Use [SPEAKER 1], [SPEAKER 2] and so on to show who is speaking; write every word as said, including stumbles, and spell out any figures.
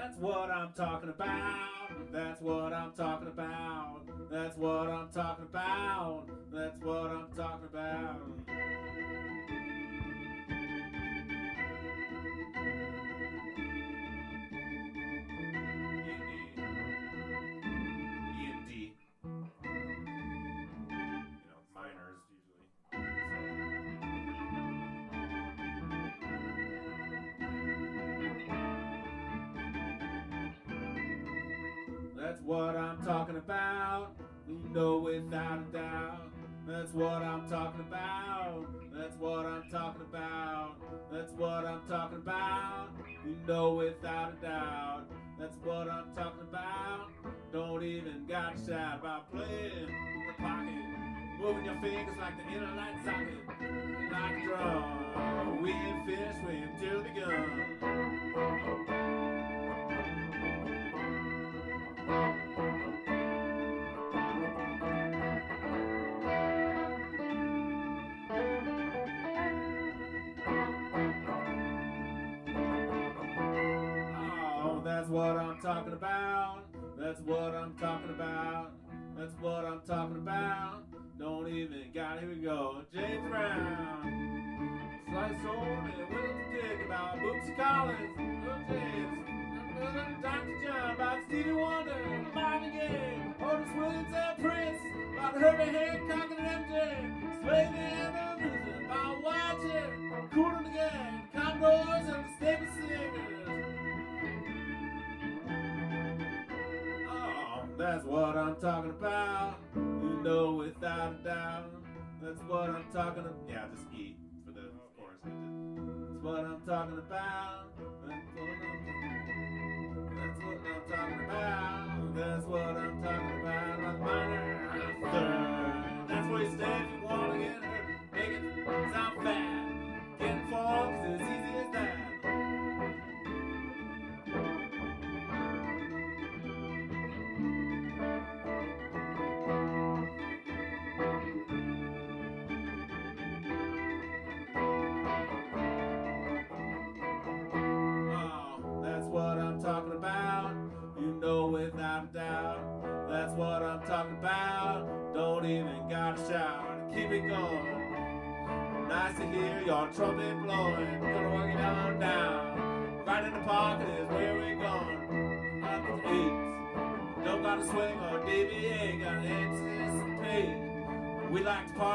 [SPEAKER 1] That's what I'm talking about. That's what I'm talking about. That's what I'm talking about. That's what I'm talking about. E and D. You know, minors usually. That's what I'm talking about. You know without a doubt. That's what I'm talking about. That's what I'm talking about. That's what I'm talking about. You know without a doubt. That's what I'm talking about. Don't even got to shout about playing in the pocket. Moving your fingers like the inner light socket. Like a drum. We ain't finished, we ain't till begun. Oh, that's what I'm talking about. That's what I'm talking about. That's what I'm talking about. Don't even got it. Here we go. James Brown. Slice on and Will's Dick about Bootsy Collins. Little James. Doctor John about Stevie Wonder. Marvin Gaye. Otis Williams and Prince. About Herbie Hancock and M J. Slade and Luther. About Watcher. Cool in the Gang. Commodores and the Staple Singers. Oh, that's what I'm talking about. You know without a doubt. That's what I'm talking about. Yeah, just E for the chorus. That's what I'm talking about. That's what I'm talking about. That's what I'm talking about. That's what I'm talking about. Like minor third. That's where you stay if you want to get hurt. Make it sound fat. Getting forms as easy as that. Talking about, you know without a doubt. That's what I'm talking about. Don't even gotta shout. Keep it going. Nice to hear your trumpet blowing. Gonna work it on down. Right in the pocket is where we're going. Up to eight. Don't gotta swing or D B A. Gotta anticipate. We like to party.